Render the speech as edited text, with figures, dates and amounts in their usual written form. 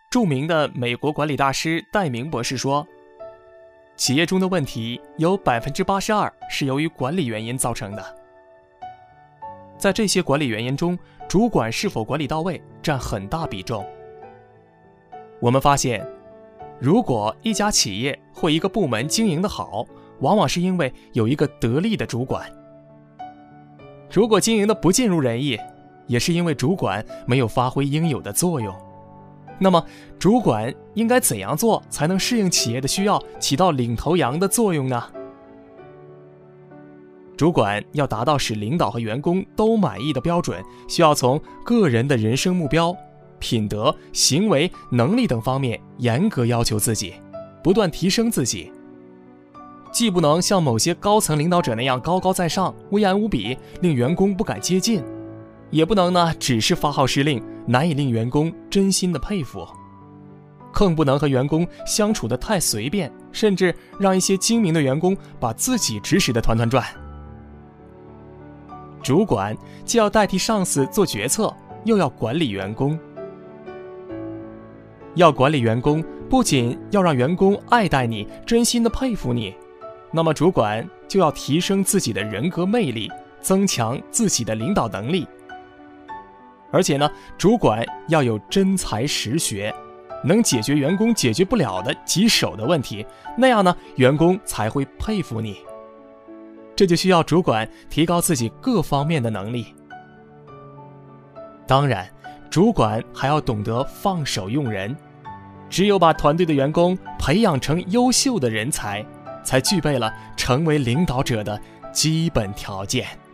著名的美国管理大师戴明博士说，企业中的问题有 82% 是由于管理原因造成的。在这些管理原因中，主管是否管理到位占很大比重。我们发现，如果一家企业或一个部门经营得好，往往是因为有一个得力的主管。如果经营得不尽如人意，也是因为主管没有发挥应有的作用。那么，主管应该怎样做才能适应企业的需要，起到领头羊的作用呢？主管要达到使领导和员工都满意的标准，需要从个人的人生目标、品德、行为、能力等方面严格要求自己，不断提升自己。既不能像某些高层领导者那样高高在上、威严无比，令员工不敢接近，也不能只是发号施令，难以令员工真心的佩服，更不能和员工相处得太随便，甚至让一些精明的员工把自己指使得团团转。主管既要代替上司做决策，又要管理员工。要管理员工，不仅要让员工爱戴你，真心的佩服你，那么主管就要提升自己的人格魅力，增强自己的领导能力。而且主管要有真才实学，能解决员工解决不了的棘手的问题，那样员工才会佩服你。这就需要主管提高自己各方面的能力。当然，主管还要懂得放手用人，只有把团队的员工培养成优秀的人才，才具备了成为领导者的基本条件。